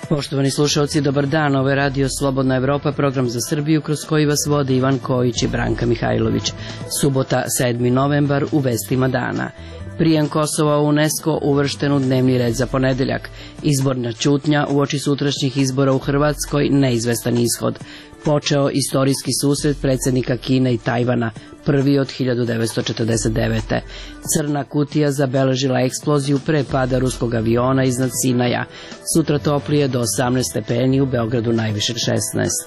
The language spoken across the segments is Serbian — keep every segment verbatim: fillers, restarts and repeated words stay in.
Poštovani slušalci, dobar dan. Ovo je Radio Slobodna Evropa, program za Srbiju kroz koji vas vode Ivan Kojić i Branka Mihajlović. Subota, sedmi novembar, u vestima dana. Prijem Kosova u UNESCO uvršten u dnevni red za ponedeljak. Izborna ćutnja uoči sutrašnjih izbora u Hrvatskoj, neizvestan ishod. Počeo istorijski susret predsjednika Kine i Tajvana, prvi od hiljadu devetsto četrdeset devete. Crna kutija zabeležila eksploziju pre pada ruskog aviona iznad Sinaja. Sutra toplije do osamnaest stepeni, u Beogradu najviše šesnaest.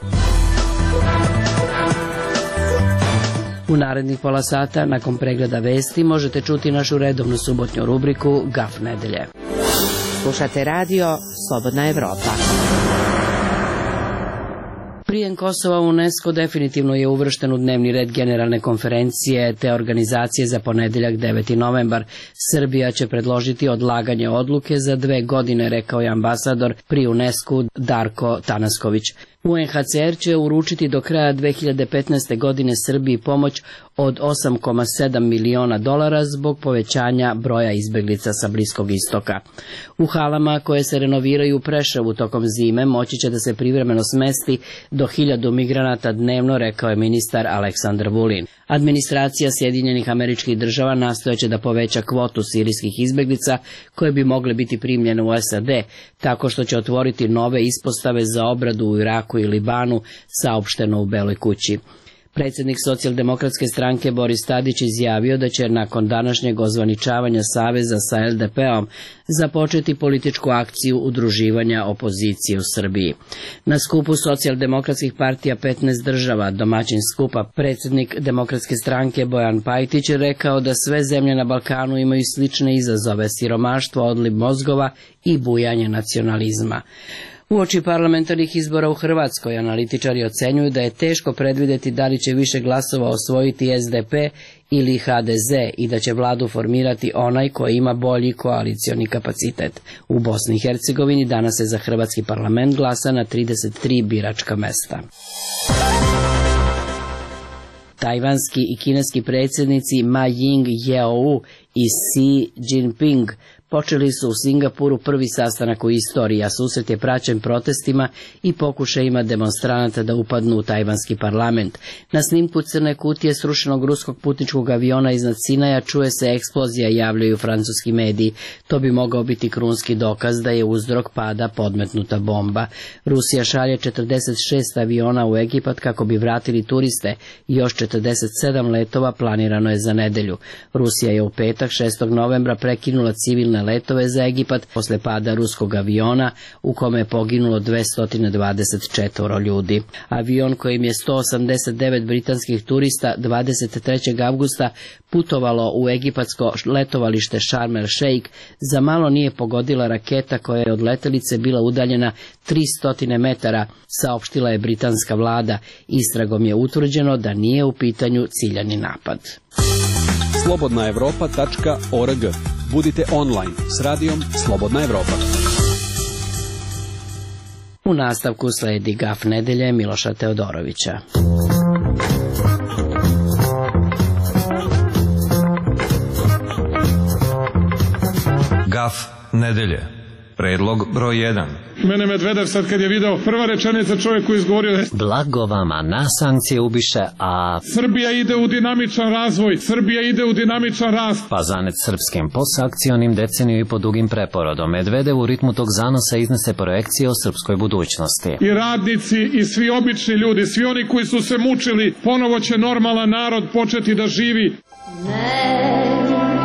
U narednih pola sata, nakon pregleda vesti, možete čuti našu redovnu subotnju rubriku Gaf nedelje. Slušate radio Slobodna Evropa. Prijem Kosova u UNESCO definitivno je uvršten u dnevni red generalne konferencije te organizacije za ponedeljak deveti novembar. Srbija će predložiti odlaganje odluke za dve godine, rekao je ambasador pri UNESCO Darko Tanasković. U en ha ce er će uručiti do kraja dve hiljade petnaeste. godine Srbiji pomoć od osam zarez sedam miliona dolara zbog povećanja broja izbeglica sa Bliskog istoka. U halama koje se renoviraju u Preševu tokom zime moći će da se privremeno smesti do hiljadu migranata dnevno, rekao je ministar Aleksandar Vulin. Administracija Sjedinjenih Američkih Država nastojeće da poveća kvotu sirijskih izbeglica koje bi mogle biti primljene u es a de, tako što će otvoriti nove ispostave za obradu u Iraku i Libanu, saopšteno u Beloj kući. Predsjednik Socijaldemokratske stranke Boris Tadić izjavio da će nakon današnjeg ozvaničavanja saveza sa el de pe-om započeti političku akciju udruživanja opozicije u Srbiji. Na skupu socijaldemokratskih partija petnaest država, domaćin skupa, predsjednik Demokratske stranke Bojan Pajtić je rekao da sve zemlje na Balkanu imaju slične izazove: siromaštvo, odliv mozgova i bujanje nacionalizma. Uoči parlamentarnih izbora u Hrvatskoj, analitičari ocenjuju da je teško predvideti da li će više glasova osvojiti es de pe ili ha de ze i da će vladu formirati onaj koji ima bolji koalicioni kapacitet. U Bosni i Hercegovini danas se za hrvatski parlament glasa na trideset tri biračka mesta. Tajvanski i kineski predsjednici Ma Ying-jeou i Xi Jinping počeli su u Singapuru prvi sastanak u istoriji, a susret je praćen protestima i pokušajima demonstranata da upadnu u tajvanski parlament. Na snimku crne kutije srušenog ruskog putničkog aviona iznad Sinaja čuje se eksplozija, javljaju francuski mediji. To bi mogao biti krunski dokaz da je uzrok pada podmetnuta bomba. Rusija šalje četrdeset šest aviona u Egipat kako bi vratili turiste. Još četrdeset sedam letova planirano je za nedelju. Rusija je u petak šestog novembra prekinula civilne letove za Egipat posle pada ruskog aviona u kome je poginulo dvesta dvadeset četiri ljudi. Avion kojim je sto osamdeset devet britanskih turista dvadeset trećeg avgusta putovalo u egipatsko letovalište Sharm el Sheikh za malo nije pogodila raketa koja je od letelice bila udaljena tristo metara, saopštila je britanska vlada. Istragom je utvrđeno da nije u pitanju ciljani napad. slobodna evropa tačka org. Budite online s radijom Slobodna Evropa. U nastavku sledi Gaf nedelje Miloša Teodorovića. Gaf nedelje. Predlog broj jedan. Mene Medvedev sad kad je video, prva rečenica čovjeku izgovorio je: blago vama na sankcije ubiše, a Srbija ide u dinamičan razvoj, Srbija ide u dinamičan rast. Pa zanet srpskim posakcionim deceniju i po dugim preporodom. Medvedev u ritmu tog zanosa iznese projekcije o srpskoj budućnosti. I radnici i svi obični ljudi, svi oni koji su se mučili, ponovo će normalan narod početi da živi. Ne.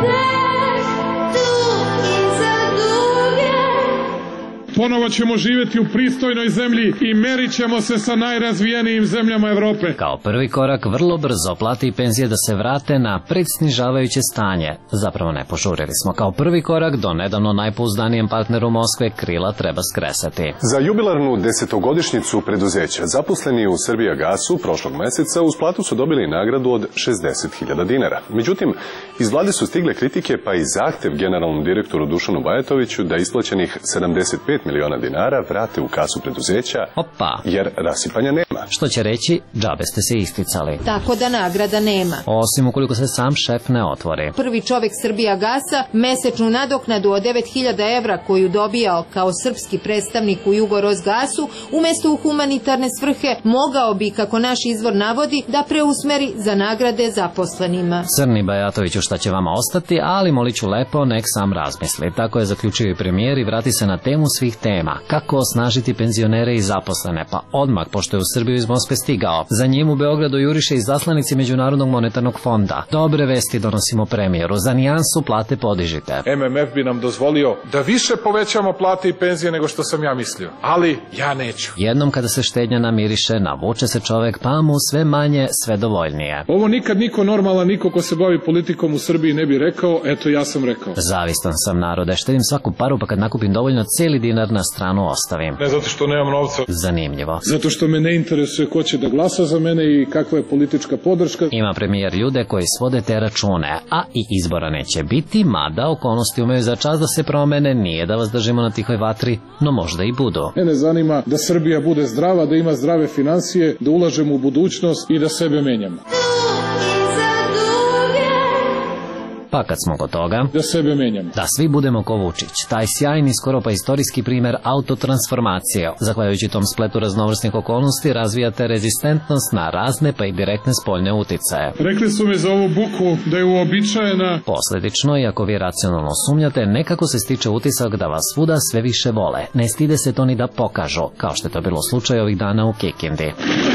Ponovo ćemo živjeti u pristojnoj zemlji i merit ćemo se sa najrazvijenijim zemljama Evrope. Kao prvi korak vrlo brzo plate i penzije da se vrate na predsnižavajuće stanje. Zapravo ne požurili smo. Kao prvi korak do nedavno najpouzdanijem partneru Moskve krila treba skresati. Za jubilarnu desetogodišnjicu preduzeća zaposleni u Srbijagasu prošlog meseca uz platu su dobili nagradu od šezdeset hiljada dinara. Međutim, iz vlade su stigle kritike pa i zahtev generalnom direktoru Dušanu Bajatoviću da isplaćenih sedamdeset pet miliona dinara vrate u kasu preduzeća, Opa. jer rasipanja nema. Što će reći, džabe ste se isticali. Tako da nagrada nema. Osim ukoliko se sam šef ne otvori. Prvi čovek Srbijagasa mesečnu nadoknadu od devet hiljada evra koju dobijao kao srpski predstavnik u Jugorosgasu, umesto u humanitarne svrhe, mogao bi, kako naš izvor navodi, da preusmeri za nagrade zaposlenima. Crni Bajatoviću, šta će vama ostati, ali moliću lepo, nek sam razmisli. Tako je zaključio i premijer i vrati se na temu svih tema. Kako osnažiti penzionere i zaposlene, pa odmah, pošto je u Srbiju iz Moskve stigao. Za njim u Beogradu juriše i zaslanici Međunarodnog monetarnog fonda. Dobre vesti donosimo premijeru, za nijansu plate podižite. M M F bi nam dozvolio da više povećamo plate i penzije nego što sam ja mislio, ali ja neću. Jednom kada se štednja namiriše, navuče se čovek, pa mu sve manje, sve dovoljnije. Ovo nikad niko normalan, niko ko se bavi politikom u Srbiji ne bi rekao, eto ja sam rekao. Zavistan sam, narode, štedim svaku paru, pa kad nakupim dovoljno, cijeli dinar na stranu ostavim. Ne zato što nemam novca. Zanimljivo. Zato što me ne interesuje ko će da glasa za mene i kakva je politička podrška. Ima premijer ljude koji svode te račune, a i izbora neće biti, mada okolnosti umeju za čas da se promene, nije da vas držimo na tihoj vatri, no možda i budu. Mene zanima da Srbija bude zdrava, da ima zdrave finansije, da ulažemo u budućnost i da sebe menjamo. Pa kad smo kod toga, da sebe menjamo. Da svi budemo ko Vučić, taj sjajni, skoro pa istorijski primer autotransformacije. Zahvaljujući tom spletu raznovrsnih okolnosti razvijate rezistentnost na razne pa i direktne spoljne uticaje. Rekli su mi za ovu buku da je uobičajena. Posledično, iako vi racionalno sumnjate, nekako se stiče utisak da vas svuda sve više vole. Ne stide se to ni da pokažu, kao što je to bilo slučaj ovih dana u Kikindi.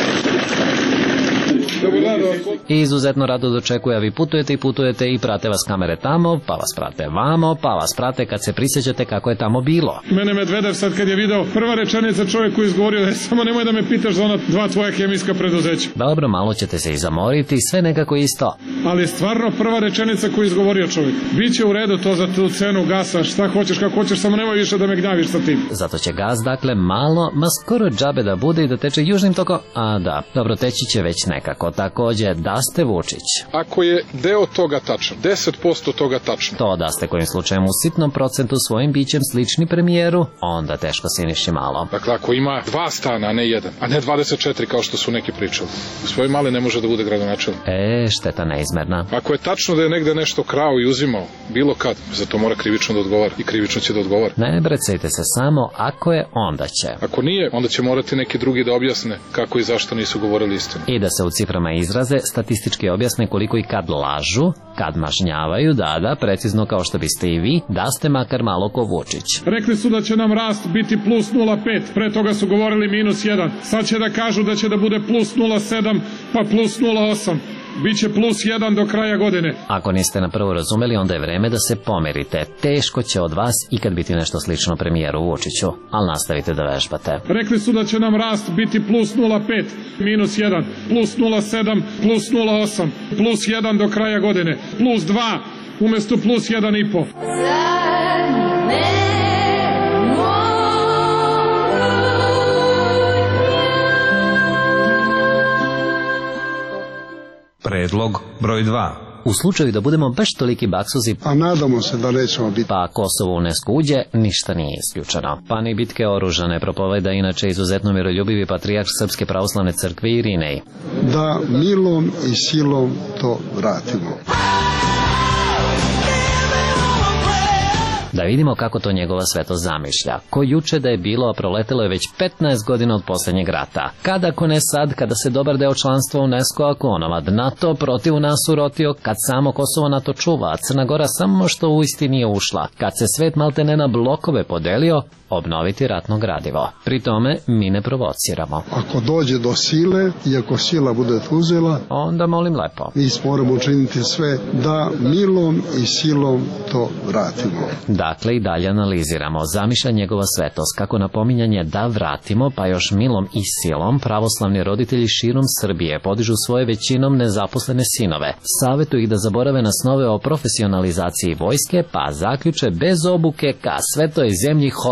I izuzetno rado dočekuje, a vi putujete i putujete i prate vas kamere tamo, pa vas prate vamo, pa vas prate kad se prisjećate kako je tamo bilo. Mene Medvedev sad kad je video, prva rečenica čovjeku izgovorio je samo nemoj da me pitaš za ona dva tvoja hemijska preduzeća. Dobro, malo ćete se i zamoriti, sve nekako isto. Ali stvarno prva rečenica koju izgovorio čovjek. Biće u redu to za tu cenu gasa, šta hoćeš, kako hoćeš, samo nemoj više da me gnjaviš sa tim. Zato će gas, dakle, malo, ma skoro džabe da bude i da teče južnim tokom, a da, dobro, teći će već nekako. Takođe, da ste Vučić. Ako je deo toga tačan, deset posto toga tačno. To da ste kojim slučajem u sitnom procentu svojim bićem slični premijeru, onda teško siniši malo. Dakle, ako ima dva stana, a ne jedan, a ne dvadeset četiri kao što su neki pričali, svoj mali ne može da bude gradonačelnik. E, šteta neizmerna. Ako je tačno da je negde nešto krao i uzimao, bilo kad, za to mora krivično da odgovara i krivično će da odgovara. Ne brecajte se samo, ako je, onda će. Ako nije, onda će morati neki drugi da objasne kako i zašto nisu govorili istinu. I da se u ciframa izraze, statistički objasne koliko i kad lažu, kad mažnjavaju, da, da, precizno kao što biste i vi, da ste makar malo ko Vučić. Rekli su da će nam rast biti plus nula zarez pet, pre toga su govorili minus jedan, sad će da kažu da će da bude plus nula zarez sedam, pa plus nula zarez osam. Biće plus jedan do kraja godine. Ako niste na prvo razumeli, onda je vreme da se pomerite. Teško će od vas ikad biti nešto slično premijeru Vučiću, ali nastavite da vežbate. Rekli su da će nam rast biti plus nula zarez pet, minus jedan, plus nula zarez sedam, plus nula zarez osam, plus jedan do kraja godine, plus dva, umesto plus jedan i po. Predlog broj dva. U slučaju da budemo baš toliki baksuzi, a nadamo se da nećemo biti, pa Kosovo u UNESCO uđe, ništa nije isključeno. Pa ni bitke oružja ne propoveda inače izuzetno miroljubivi patrijarh Srpske pravoslavne crkve Irinej. Da milom i silom to vratimo. Da vidimo kako to njegova svetost zamišlja. Ko juče da je bilo, a proletelo je već petnaest godina od posljednjeg rata. Kada ako ne sad, kada se dobar deo članstva UNESCO, ako onomad NATO protiv nas urotio, kad samo Kosovo NATO čuva, a Crna Gora samo što u isti nije ušla, kad se svet maltene na blokove podelio, obnoviti ratno gradivo. Pri tome mi ne provociramo. Ako dođe do sile i ako sila bude uzela, onda molim lepo. Mi moramo učiniti sve da milom i silom to vratimo. Dakle, i dalje analiziramo. Zamišlja njegova svetost kako napominjanje da vratimo, pa još milom i silom, pravoslavni roditelji širom Srbije podižu svoje većinom nezaposlene sinove. Savetuju ih da zaborave na snove o profesionalizaciji vojske, pa zaključe bez obuke ka svetoj zemlji hodi.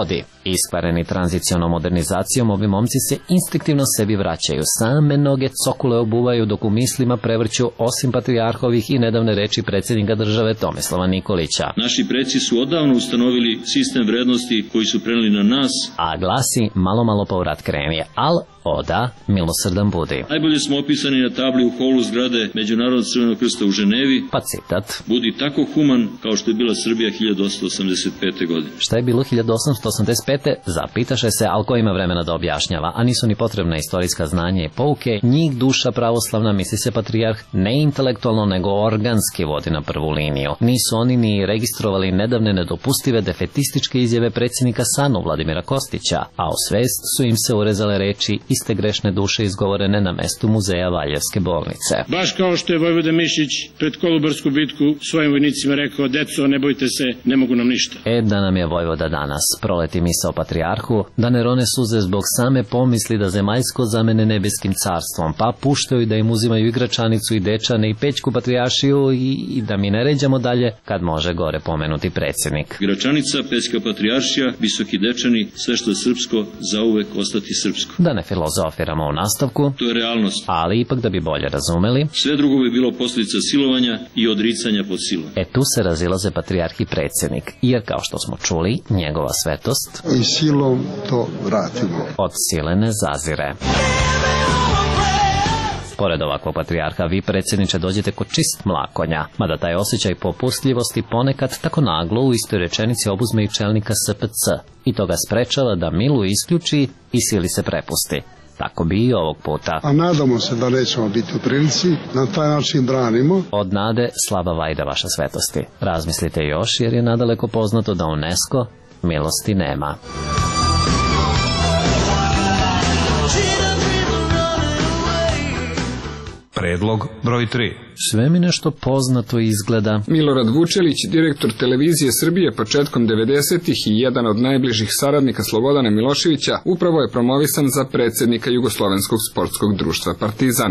Iskvareni tranzicionom modernizacijom, ovi momci se instinktivno sebi vraćaju, same noge cokule obuvaju dok u mislima prevrću osim patrijarhovih i nedavne reči predsjednika države Tomislava Nikolića. Naši preci su odavno ustanovili sistem vrednosti koji su preneli na nas, a glasi malo malo povrat kreni, al oda milosrdan budi. Najbolje smo opisani na tabli u holu zgrade Međunarodnog Crvenog krsta u Ženevi. Pa citat. Budi tako human kao što je bila Srbija hiljadu osamsto osamdeset pete. godine. Šta je bilo hiljadu osamsto osamdeset pete? Zapitaše se, al ko ima vremena da objašnjava, a nisu ni potrebna istorijska znanja i pouke. Njih duša pravoslavna, misli se patrijarh, ne intelektualno nego organski vodi na prvu liniju. Nisu oni ni registrovali nedavne nedopustive defetističke izjave predsjednika Sanu Vladimira Kostića, a u svest su im se urezale reči iste grešne duše izgovorene na mestu muzeja Valjevske bolnice. Baš kao što je Vojvoda Mišić pred Kolubarsku bitku svojim vojnicima rekao: deco, ne bojte se, ne mogu nam ništa. E da nam je Vojvoda danas proleti misao patrijarhu, da ne rone suze zbog same pomisli da zemaljsko zamene nebeskim carstvom, pa puštaju da im uzimaju igračanicu i dečane i pećku patrijaršiju i, i da mi ne ređamo dalje kad može gore pomenuti predsjednik. Igračanica, pećka patrijaršija, visoki dečani, sve što je srpsko zauvek ostati srpsko. Da ne filozofiramo u nastavku, to je realnost. Ali ipak da bi bolje razumeli, sve drugo bi bilo posljedica silovanja i odricanja pod silom. E tu se razilaze patrijarh i predsjednik, jer kao što smo čuli, njegova svetost i silom to vratimo. Od sile ne zazire. Pored ovakvog patrijarha, vi predsjedniče dođete kod čist mlakonja, mada taj osjećaj popustljivosti ponekad tako naglo u istoj rečenici obuzme i čelnika S P C i to ga sprečava da milu isključi i sili se prepusti. Tako bi i ovog puta. A nadamo se da nećemo biti u prilici, na taj način branimo. Od nade slaba vajda vaša svetosti. Razmislite još jer je nadaleko poznato da UNESCO milosti nema. Predlog broj tri. Sve mi nešto poznato izgleda. Milorad Vučelić, direktor televizije Srbije početkom devedesetih i jedan od najbližih saradnika Slobodana Miloševića, upravo je promovisan za predsjednika Jugoslovenskog sportskog društva Partizan.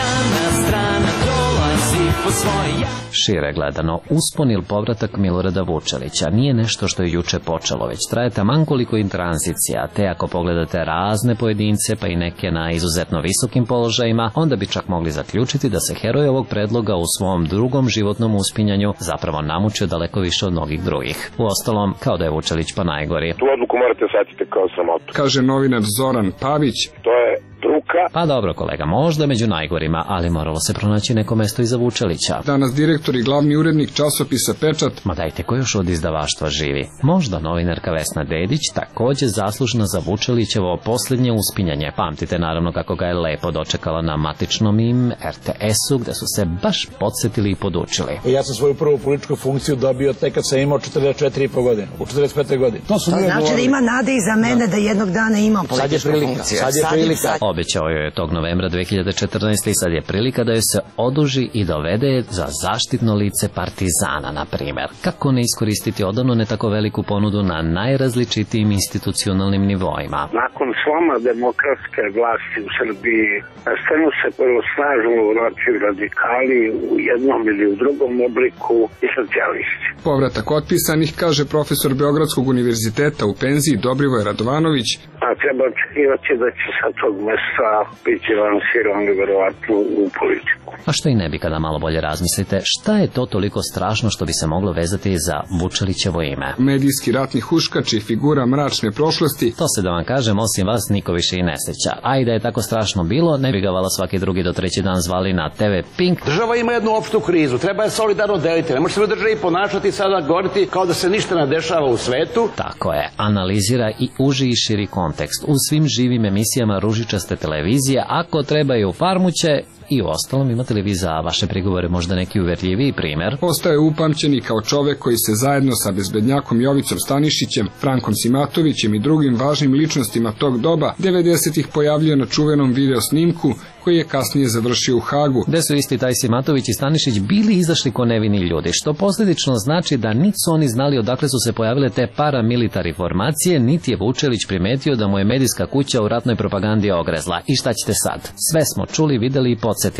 Šire gledano, uspon ili povratak Milorada Vučelića nije nešto što je juče počelo, već traje taman koliko i tranzicija, te ako pogledate razne pojedince, pa i neke na izuzetno visokim položajima, onda bi čak mogli zaključiti da se heroj ovog predloga u svom drugom životnom uspinjanju zapravo namučio daleko više od mnogih drugih. Uostalom, kao da je Vučelić pa najgori. Tu odluku morate shvatiti kao sramotu. Kaže novinar Zoran Pavić. To je bruka. Pa dobro kolega, možda među najgorima, ali moralo se pronaći neko mesto iza Vučelića. Danas direktor i glavni urednik časopisa Pečat. Ma dajte, ko još od izdavaštva živi? Možda novinarka Vesna Dedić, također zaslužna za Vučelićevo posljednje uspinjanje. Pamtite naravno kako ga je lepo dočekala na matičnom im R T S-u, gde su se baš podsjetili i podučili. Ja sam svoju prvu političku funkciju dobio tek kad sam imao četrdeset četiri i po godine, u četrdeset pete godine. To, to znači da ima nade i za mene da, da jednog dana imam političku funkciju. Sad je prilika. Sad je Obećao joj je tog novembra dve hiljade četrnaeste. i sad je prilika da joj se oduži i dovede za zaštitno lice Partizana, na primjer. Kako ne iskoristiti odavno ne tako veliku ponudu na najrazličitijim institucionalnim nivoima? Nakon sloma demokratske vlasti u Srbiji, na scenu se prvo snažno vratili radikali u jednom ili u drugom obliku i socijalisti. Povratak otpisanih, kaže profesor Beogradskog univerziteta u penziji Dobrivoj Radovanović. A treba očekivati da će sa tog mesta biti lansiran verovatno u politiku. A što i ne bi kada malo bolje razmislite, šta je to toliko strašno što bi se moglo vezati za Vučelićevo ime? Medijski ratni huškač i figura mračne prošlosti. To se da vam kažem, osim vas niko više i ne seća. A i da je tako strašno bilo, ne bi ga vala svaki drugi do treći dan zvali na T V Pink. Država ima jednu opštu krizu, treba je solidarno deliti. Ne može se u državi ponašati sada govoriti kao da se ništa ne dešava u svetu. Tako je, analizira i uži i širi kontekst. U svim živim emisijama ružičaste televizije, ako trebaju farmuće, i u ostalom imate li vi za vaše prigovore možda neki uverljiviji primjer? Ostaje upamćeni kao čovek koji se zajedno sa bezbednjakom Jovicom Stanišićem, Frankom Simatovićem i drugim važnim ličnostima tog doba devedesetih pojavljuje na čuvenom video snimku koji je kasnije završio u Hagu. Gde su isti taj Simatović i Stanišić bili izašli ko nevini ljudi, što posljedično znači da niti su oni znali odakle su se pojavile te paramilitari formacije, niti je Vučelić primetio da mu je medijska kuća u ratnoj propagandi ogrezla. I šta ćete sad? Sve smo čuli, videli i podsjetili, ali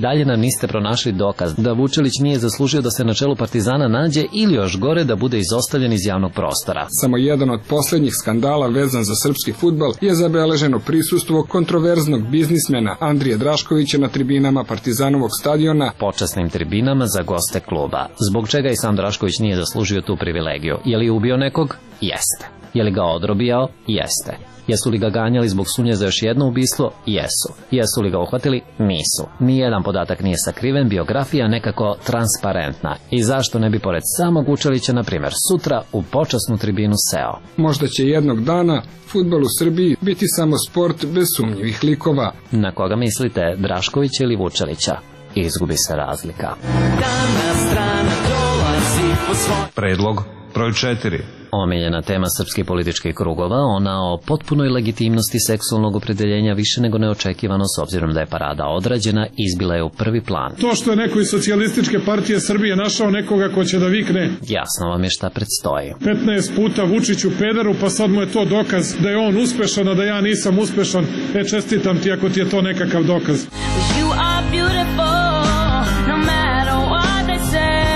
dalje nam niste pronašli dokaz da Vučelić nije zaslužio da se na čelu Partizana nađe ili još gore da bude izostavljen iz javnog prostora. Samo jedan od poslednjih skandala vezan za srpski fudbal je zabeleženo prisustvo kontroverznog biznismena Andrije Draškovića na tribinama Partizanovog stadiona, počasnim tribinama za goste kluba. Zbog čega i sam Drašković nije zaslužio tu privilegiju? Je li ubio nekog? Jeste. Je li ga odrobijao? Jeste. Jesu li ga ganjali zbog sumnje za još jedno ubistvo? Jesu. Jesu li ga uhvatili? Nisu. Nijedan podatak nije sakriven, biografija nekako transparentna. I zašto ne bi pored samog Vučelića, na primjer, sutra u počasnu tribinu seo? Možda će jednog dana fudbal u Srbiji biti samo sport bez sumnjivih likova. Na koga mislite, Draškovića ili Vučelića? Izgubi se razlika. Predlog broj četiri. Omiljena tema srpskih političkih krugova, ona o potpunoj legitimnosti seksualnog opredeljenja više nego neočekivano s obzirom da je parada odrađena, izbila je u prvi plan. To što je neko iz Socijalističke partije Srbije našao nekoga ko će da vikne. Jasno vam je šta predstoji. petnaest puta Vučiću pederu, pa sad mu je to dokaz da je on uspešan, a da ja nisam uspešan. E, čestitam ti ako ti je to nekakav dokaz. You are beautiful, no matter what they say.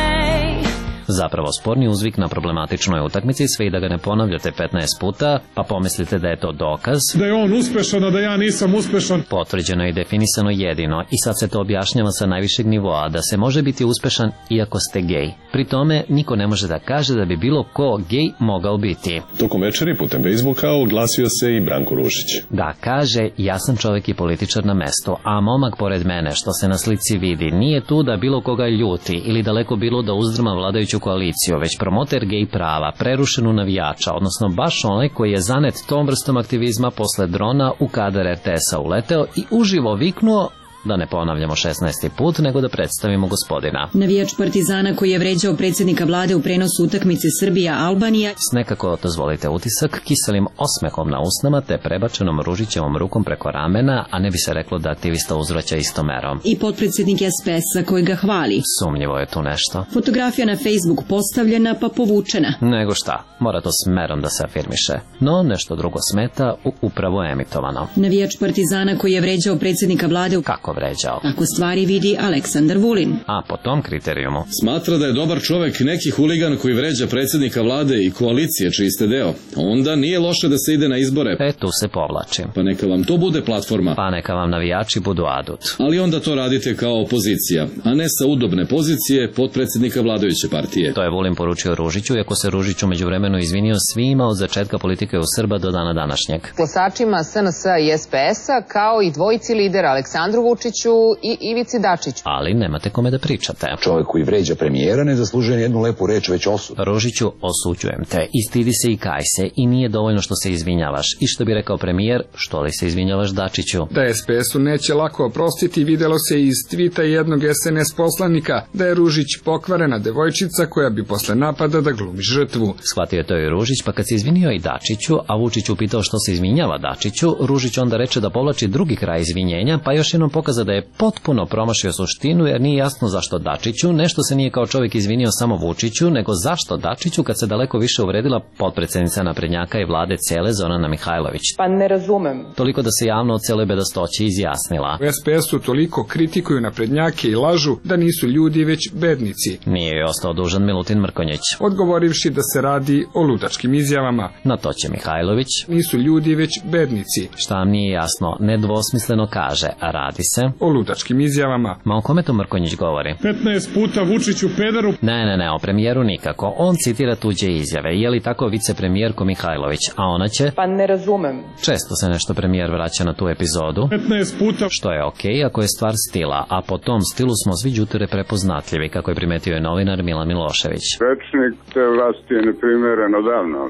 Zapravo sporni uzvik na problematičnoj utakmici, sve i da ga ne ponavljate petnaest puta, pa pomislite da je to dokaz da je on uspešan, a da ja nisam uspešan. Potvrđeno i definisano jedino, i sad se to objašnjava sa najvišeg nivoa, da se može biti uspešan iako ste gej. Pri tome niko ne može da kaže da bi bilo ko gej mogao biti. Tokom večeri putem Facebooka oglasio se i Branko Ružić. Da, kaže, ja sam čovjek i političar na mestu, a momak pored mene, što se na slici vidi, nije tu da bilo koga ljuti ili daleko bilo da uzdrma vladajuću koaliciju, već promoter gej prava, prerušenu navijača, odnosno baš onaj koji je zanet tom vrstom aktivizma posle drona u kadar er te es-a uleteo i uživo viknuo, da ne ponavljamo šesnaesti put, nego da predstavimo gospodina. Navijač Partizana koji je vređao predsjednika vlade u prenosu utakmice Srbija-Albanija. S nekako, dozvolite utisak, kiselim osmehom na usnama te prebačenom Ružićevom rukom preko ramena, a ne bi se reklo da aktivista uzvraća istomerom. I potpredsjednik es pe es-a koji ga hvali. Sumnjivo je tu nešto. Fotografija na Facebook postavljena pa povučena. Nego šta, mora to smerom da se afirmiše. No, nešto drugo smeta, u upravo emitovano. Navijač Partizana koji je vređao predsjednika vlade u... Kako vređao? Ako stvari vidi Aleksandar Vulin. A po tom kriterijumu? Smatra da je dobar čovek neki huligan koji vređa predsjednika vlade i koalicije čiji ste deo. Onda nije loše da se ide na izbore. E, tu se povlačim. Pa neka vam to bude platforma. Pa neka vam navijači budu adut. Ali onda to radite kao opozicija, a ne sa udobne pozicije potpredsjednika vladajuće partije. To je Vulin poručio Ružiću, iako se Ružić umeđuvremenu izvinio svima od začetka politike u Srba do dana današnjeg. Glasačima es en es-a i es pe es-a, kao i dvojici lidera Aleksandru Vučiću i Ivici Dačiću. Ali nemate kome da pričate. Čovjek koji vređa premijera ne zaslužuje jednu lepu reč, već osud. Ružiću, osuđujem te. I stidi se i kaj se. I nije dovoljno što se izvinjavaš. I što bi rekao premijer, što li se izvinjavaš Dačiću? Da es pe es-u neće lako oprostiti, videlo se iz tvita jednog es en es poslanika da je Ružić pokvarena devojčica koja bi posle napada da glumi žrtvu. Shvatio je to i Ružić, pa kad se izvinio i Dačiću, a Vučić upitao što se izvinjava Dačiću, Ružić onda reče da povlači drugi kraj izvinjenja, pa još jednom pokaza da je potpuno promašio suštinu, jer nije jasno zašto Dačiću, nešto se nije kao čovjek izvinio samo Vučiću, nego zašto Dačiću kad se daleko više uvredila potpredsjednica naprednjaka i vlade cele Zorana Mihajlović. Pa ne razumem. Toliko da se javno o celoj bedastoći izjasnila. U es pe es-u toliko kritikuju naprednjake i lažu da nisu ljudi već bednici. Nije joj ostao dužan Milutin Mrkonjić, odgovorivši da se radi o ludačkim izjavama. Na to će Mihajlović: nisu ljudi već bednici. Šta vam nije jasno, nedvosmisleno kaže, a radi se o ludačkim izjavama. Ma o kome to Mrkonjić govori? petnaest puta Vučiću pederu. Ne, ne, ne, o premijeru nikako. On citira tuđe izjave. Je li tako vicepremijerko Mihajlović? A ona će? Pa ne razumem. Često se nešto premijer vraća na tu epizodu. petnaest puta. Što je okej okay, ako je stvar stila, a po tom stilu smo svi đuture prepoznatljivi, kako je primetio i novinar Milan Milošević. Rečnik te vlasti je neprimereno davno.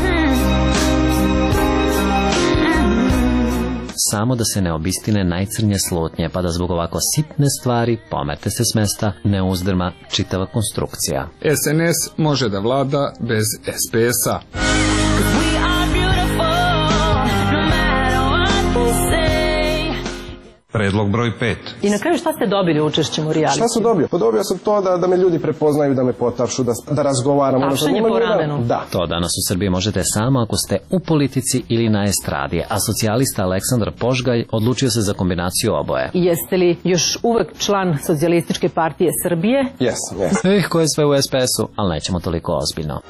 Samo da se ne obistine najcrnje slutnje, pa da zbog ovako sitne stvari, pomerte se s mesta, ne uzdrma čitava konstrukcija. es en es može da vlada bez es pe es-a. Predlog broj pet. I na kraju šta ste dobili učešćem u reality? Šta sam dobio? Pa dobio sam to da, da me ljudi prepoznaju, da me potapšu, da, da razgovaram. Tapšanje po ramenu? Da. To danas u Srbiji možete samo ako ste u politici ili na estradi, a socijalista Aleksandar Požgalj odlučio se za kombinaciju oboje. Jeste li još uvek član Socijalističke partije Srbije? Jesam, jesam. Eh, ko je sve u es pe esu, ali nećemo toliko ozbiljno.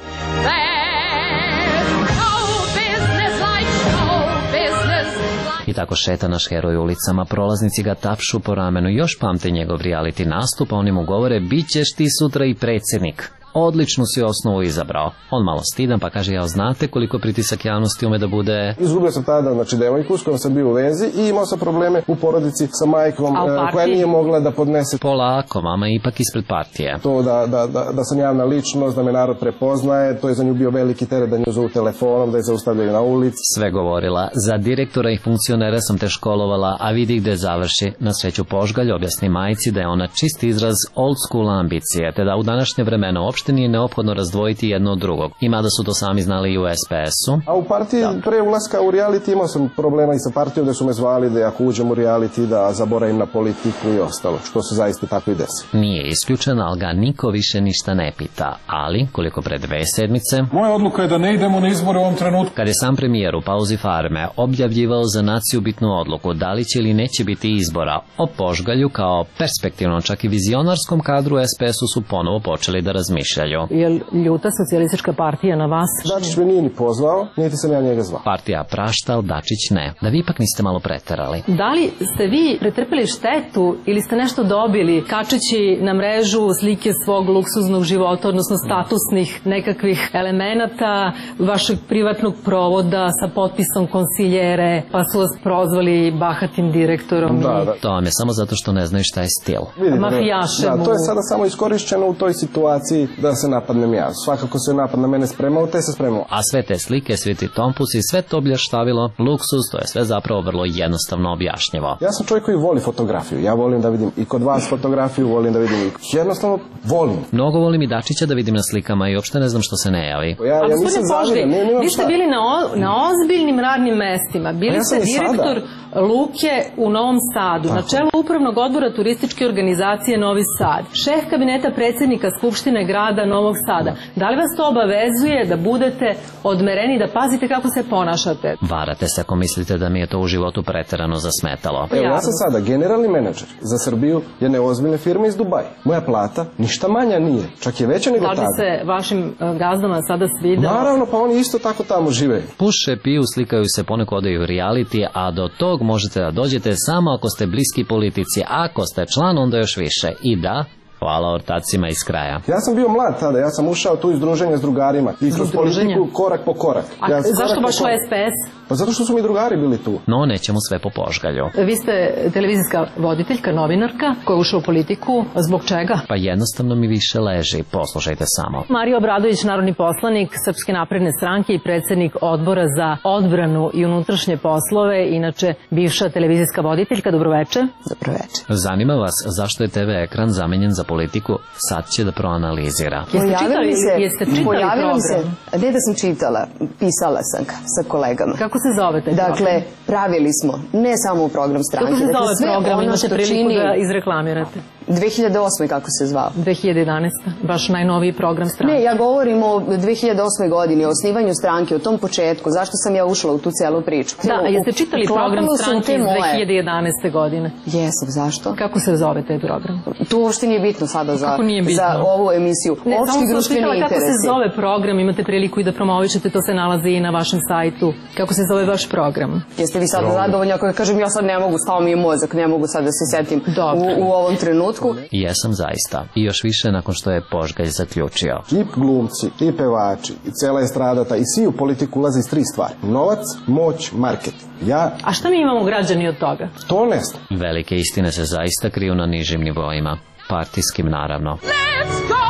I tako šeta naš heroj ulicama, prolaznici ga tapšu po ramenu, još pamte njegov reality nastup, a oni mu govore, bit ćeš ti sutra i predsjednik. Odličnu si osnovu izabrao. On malo stidan pa kaže, ja znate koliko pritisak javnosti ume da bude... Izgubio sam tada, znači, devojku s kojom sam bio u vezi i imao sam probleme u porodici sa majkom e, koja nije mogla da podnese... Polako, mama je ipak ispred partije. To da, da, da, da sam javna ličnost, da me narod prepoznaje, to je za nju bio veliki teret da nju zovu telefonom, da je zaustavljaju na ulici. Sve govorila, za direktora i funkcionera sam te školovala, a vidi gde završi. Na sreću Požgalj objasni majci da je ona čist izraz old school ambicije, te da u današnje vremena uopšte nije neophodno razdvojiti jedno od drugog. Ima da su to sami znali i u es pe esu. A u partiji, da. Pre ulaska u reality imao sam problema i sa partijom da su me zvali da ako uđem u reality da zaboravim na politiku i ostalo, što se zaista tako i desi. Nije isključeno, ali ga niko više ništa ne pita. Ali, koliko pre dve sedmice... Moja odluka je da ne idemo na izbore u ovom trenutku. Kad je sam premijer u pauzi farme objavljivao za naciju bitnu odluku da li će ili neće biti izbora, o Požgalju kao perspektivnom, čak i vizionarskom kadru es pe esu su ponovo počeli da razmišljaju. Je li ljuta socijalistička partija na vas? Dačić me nije ni pozvao, niti sam ja njega zvao. Partija prašta, ali Dačić ne. Da vi ipak niste malo preterali. Da li ste vi pretrpeli štetu ili ste nešto dobili kačeći na mrežu slike svog luksuznog života, odnosno statusnih nekakvih elemenata vašeg privatnog provoda sa potpisom konsiljere, pa su vas prozvali bahatim direktorom? Da, da. To vam je samo zato što ne znaju šta je stil. Mafijašem. Da, to je sada samo iskorišćeno u toj situaciji da se napadnem ja. Svakako se napad na mene spremao, te se spremao. A sve te slike, svi ti tompusi, sve to bljaštavilo, luksuz, to je sve zapravo vrlo jednostavno objašnjivo. Ja sam čovjek koji voli fotografiju. Ja volim da vidim i kod vas fotografiju, volim da vidim i jednostavno volim. Mnogo volim i Dačića da vidim na slikama i uopšte ne znam što se ne javi. Ja, ja nisam zavidan, ne, nemam vi ste bili na, o, na ozbiljnim radnim mestima. Bili ja ste direktor sada. Luke u Novom Sadu, tako. Na čelu upravnog odbora turističke organizacije Novi Sad, šef kabineta predsjednika Skupštine grada Novog Sada. Da li vas to obavezuje da budete odmereni, da pazite kako se ponašate? Varate se ako mislite da mi je to u životu preterano zasmetalo. Evo, ja sam sada generalni menadžer za Srbiju jedne ozbiljne firme iz Dubaja. Moja plata ništa manja nije, čak je veća nego tada. Da li se vašim gazdama sada svidao? Naravno, pa oni isto tako tamo žive. Puše, piju, slikaju se, poneko odaju reality, a do tog možete da dođete samo ako ste bliski politici. Ako ste član, onda još više. I da... Hvala ortacima iz kraja. Ja sam bio mlad tada, ja sam ušao tu iz druženja s drugarima i kroz politiku korak po korak. A ja zašto baš u es pe es? Pa zato što su mi drugari bili tu. No, nećemo sve po Požgalju. Vi ste televizijska voditeljka, novinarka koja je ušla u politiku. Zbog čega? Pa jednostavno mi više leži. Poslušajte samo. Mario Obradović, narodni poslanik Srpske napredne stranke i predsjednik odbora za odbranu i unutrašnje poslove, inače bivša televizijska voditeljka. Dobroveče. Dobroveče. Zanima vas zašto je te ve ekran zamenjen za politiku, sad će da proanalizira. Jeste čitali, se, jeste čitali program? Se, ne da sam čitala, pisala sam ga sa kolegama. Kako se zove taj dakle, program? Dakle, pravili smo ne samo u program stranke. Kako se dakle, zove sve program? ono Imate priliku čini... da izreklamirate. dve hiljade osme kako se zvao. dve hiljade jedanaeste Baš najnoviji program stranke. Ne, ja govorim o dve hiljade osme godini, o osnivanju stranke, o tom početku. Zašto sam ja ušla u tu celu priču? Da, a jeste čitali program stranke iz dve hiljade jedanaeste godine? Jesam, zašto? Kako se zove taj program? To uopšte nije bitno sada za, bitno? za ovu emisiju. Ne, opšti društveni interesi. Kako se zove program? Imate priliku i da promovišete, to se nalazi i na vašem sajtu. Kako se zove vaš program? Jeste vi sad zadovoljni ako kažem ja sad ne mogu, stao mi je mozak, ne mogu sad da se setim u, u ovom trenutku? Jesam zaista. I još više nakon što je Požgalj zaključio. I glumci, i pevači, i cela estradata, i svi u politiku ulaze iz tri stvari. Novac, moć, marketing. Ja... A šta mi imamo građani od toga? To ne znam. Velike istine se zaista kriju na nižim nivoima. Partijskim, naravno. Let's go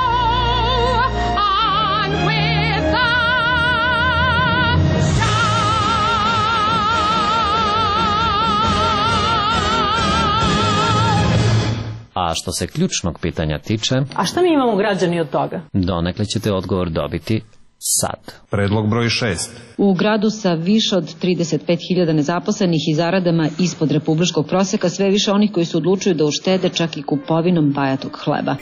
on with the A što se ključnog pitanja tiče... A šta mi imamo građani od toga? Donekle ćete odgovor dobiti sad. Predlog broj šest. U gradu sa više od trideset pet hiljada nezaposlenih i zaradama ispod republičkog proseka sve više onih koji se odlučuju da uštede čak i kupovinom bajatog hleba.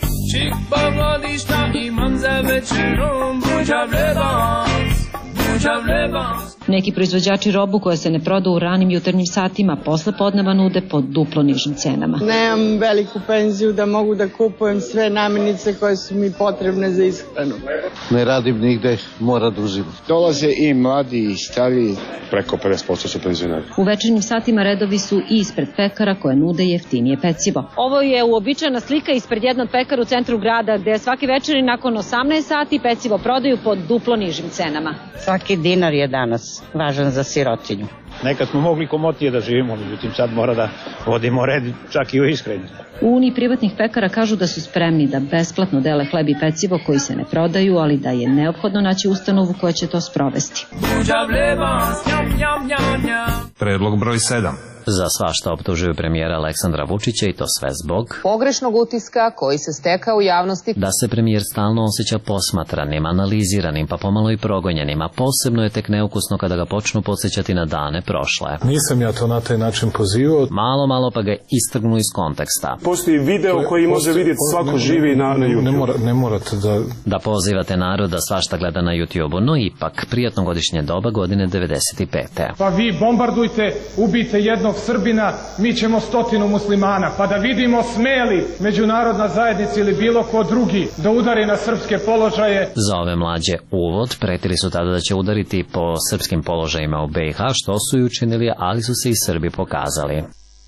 Neki proizvođači robu koja se ne proda u ranim jutarnjim satima posle podneva nude po duplo nižim cenama. Nemam veliku penziju da mogu da kupujem sve namirnice koje su mi potrebne za ishranu. Ne radim nigde, mora da uzimam. Dolaze i mladi i stari, preko pedeset posto su penzioneri. U večernjim satima redovi su i ispred pekara koje nude jeftinije pecivo. Ovo je uobičajena slika ispred jednog pekara u centru grada gde svaki večeri nakon osamnaest sati pecivo prodaju po duplo nižim cenama. Svaki dinar je danas važan za sirotinju. Nekad smo mogli komotnije da živimo, međutim sad mora da vodimo red čak i u ishrani. U Uniji privatnih pekara kažu da su spremni da besplatno dele hleb i pecivo koji se ne prodaju, ali da je neophodno naći ustanovu koja će to sprovesti. Predlog broj sedam. Za svašta optužuju premijera Aleksandra Vučića i to sve zbog pogrešnog utiska koji se stekao u javnosti da se premijer stalno osjeća posmatranim, analiziranim pa pomalo i progonjenim, a posebno je tek neukusno kada ga počnu podsjećati na dane prošle. Nisam ja to na taj način pozivao. Malo, malo pa ga istrgnu iz konteksta. Postoji video koji može vidjeti svako živi na, na YouTube. Ne, mora, ne morate da... Da pozivate narod da svašta gleda na YouTube-u, no ipak prijatno godišnje doba godine devedeset pete. Pa vi bombardujte, ubijte jednog Srbina, mi ćemo stotinu muslimana, pa da vidimo smeli međunarodna zajednica ili bilo ko drugi da udari na srpske položaje. Za ove mlađe uvod pretili su tada da će udariti po srpskim položajima u be i ha, što su i učinili, ali su se i Srbi pokazali.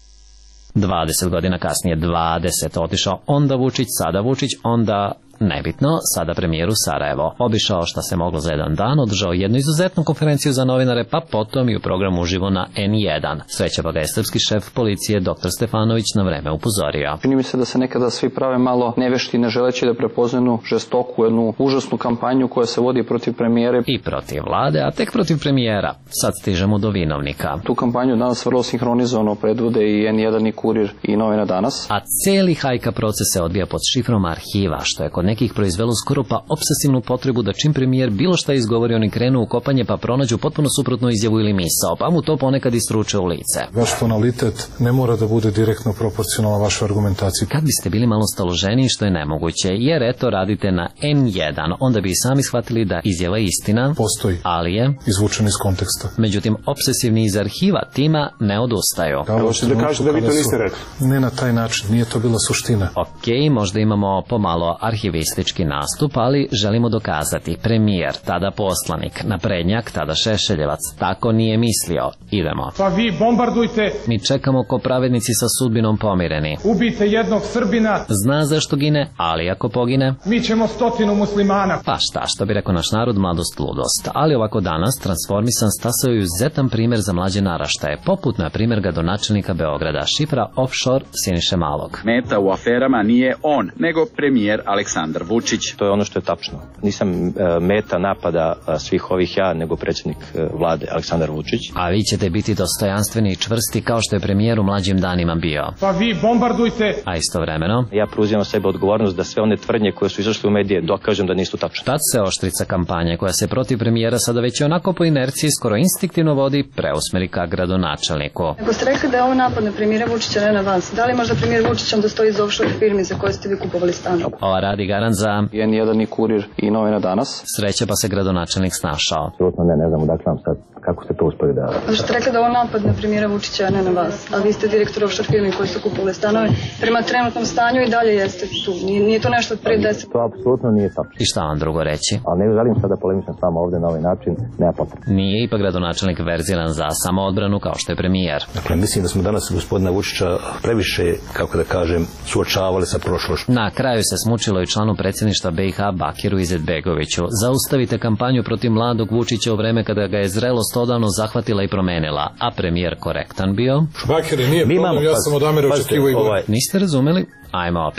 dvadeset godina kasnije, dvadeset, otišao onda Vučić, sada Vučić, onda... Nebitno, sada premijer u Sarajevo. Obišao šta se moglo za jedan dan, održao jednu izuzetnu konferenciju za novinare, pa potom i u programu uživo na en jedan. Sreća pa ga je srpski šef policije doktor Stefanović na vreme upozorio. Čini mi se da se nekada svi prave malo nevešti, ne želeći da prepoznaju žestoku, jednu užasnu kampanju koja se vodi protiv premijere. I protiv vlade, a tek protiv premijera. Sad stižemo do vinovnika. Tu kampanju danas vrlo sinhronizovano predvode i en jedan i Kurir i Novina danas. A cijeli hajka proces se odbija pod šifrom arhiva, što je kod nekih proizvelo skoro pa obsesivnu potrebu da čim premijer bilo šta izgovori, oni krenu u kopanje pa pronađu potpuno suprotnu izjavu ili misao, pa mu to ponekad istruče u lice. Vaš tonalitet ne mora da bude direktno proporcionalan vašoj argumentaciji. Kad biste bili malo staloženiji, što je nemoguće, jer eto radite na en jedan, onda bi i sami shvatili da izjava istina postoji, ali je izvučen iz konteksta. Međutim, obsesivni iz arhiva tima ne odustaju. Hoćete da kažete da vi to niste rekli? Ne na taj način, nije to bila suština. Ok, možda imamo pomalo arhivistički nastup, ali želimo dokazati. Premijer, tada poslanik, naprednjak, tada Šešeljevac, tako nije mislio. Idemo. Pa vi bombardujte. Mi čekamo ko pravednici sa sudbinom pomireni. Ubijte jednog Srbina. Zna zašto gine, ali ako pogine, mi ćemo stotinu muslimana. Pa šta, što bi rekao naš narod, mladost, ludost. Ali ovako danas transformisan stasao je izuzetan primjer za mlađe naraštaje, poput na primjer gradonačelnika Beograda, šifra offshore Siniše Malog. Meta u aferama nije on, nego premijer Aleksandar Vučić. To je ono što je tačno. Nisam e, meta napada a, svih ovih ja, nego predsjednik e, vlade Aleksandar Vučić. A vi ćete biti dostojanstveni i čvrsti kao što je premijer u mlađim danima bio. Pa vi bombardujte. A istovremeno ja preuzimam sebe odgovornost da sve one tvrdnje koje su izašle u medije dokažem da nisu tačne. Tad se oštrica kampanje koja se protiv premijera sada već onako po inerciji skoro instinktivno vodi preusmeri ka gradonačelniku. Ako ste rekli da je ovo napad na premijera Vučića, ne na vas, da li možda premijer Vučić onda stoji iz offshore firmi za koje ste vi kupovali stan? Ova radi garant za en jedan i Kurir i Novina danas. Sreća pa se gradonačelnik snašao. Apsolutno ne, ne znam odakle vam sad, kako ste to uspeli da... A što ste rekli da je ovo napad na premijera Vučića, a ne na vas, a vi ste direktor offshore firmi koji su kupovali stanove. Prema trenutnom stanju i dalje jeste tu. Nije, nije to nešto od pre deset. To apsolutno nije tačno. I šta vam drugo reći? Ali ne želim sada polemišem s vama ovde na ovaj način, nema potrebe. Nije ipak gradonačelnik verziran za samoodbranu kao što je premijer. Dakle, mislim da smo danas gospodina Vučića previše, kako da kažem, suočavali sa prošlošću. Na kraju se smučilo i članu predsjedništva be i ha Bakiru Izetbegoviću. Zaustavite kampanju protiv mladog Vučića u vreme kada ga je zrelost odavno zahvatila i promenila, a premijer korektan bio. Bakire, nije problem, ja sam od Amira očekivao i gore. Niste razumeli? Ajmo opet.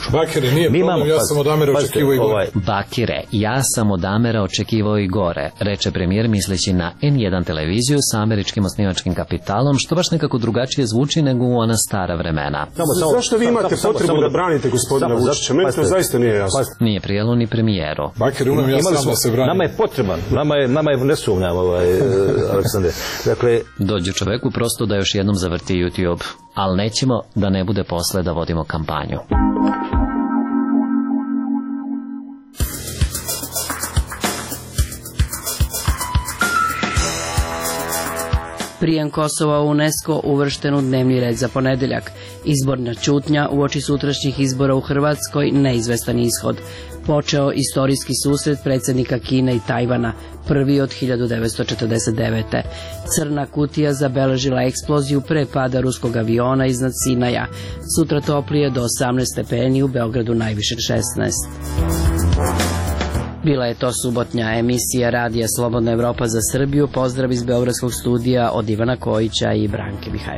Bakire, nije Mi problem, imamo, ja pazite, sam od Amera pazite, očekivao i gore. ovaj, Bakire, ja sam od Amera očekivao i gore, reče premijer misleći na en jedan televiziju sa američkim osnivačkim kapitalom, što baš nekako drugačije zvuči nego u ona stara vremena. Samo, samo, Zašto vi imate samo, potrebu samo, da branite gospodina Vučića? Meni to zaista nije jasno. Nije prijelo ni premijeru. Bakire, umem ja sam da se branim. Nama je potreban, nama je, nama je ne sumnjam, ovaj, Aleksandre. Dakle, dođu čoveku prosto da još jednom zavrti YouTube, ali nećemo da ne bude posle da vodimo kampanju. Prijem Kosova u UNESCO uvršten u dnevni red za ponedeljak. Izborna ćutnja uoči sutrašnjih izbora u Hrvatskoj neizvestan ishod. Počeo istorijski susret predsjednika Kine i Tajvana, prvi od hiljadu devetsto četrdeset devete. Crna kutija zabeležila eksploziju pre pada ruskog aviona iznad Sinaja. Sutra toplije do osamnaest stepeni, u Beogradu najviše šesnaest. Bila je to subotnja emisija Radija Slobodna Evropa za Srbiju. Pozdrav iz Beogradskog studija od Ivana Kojića i Branke Mihajlović.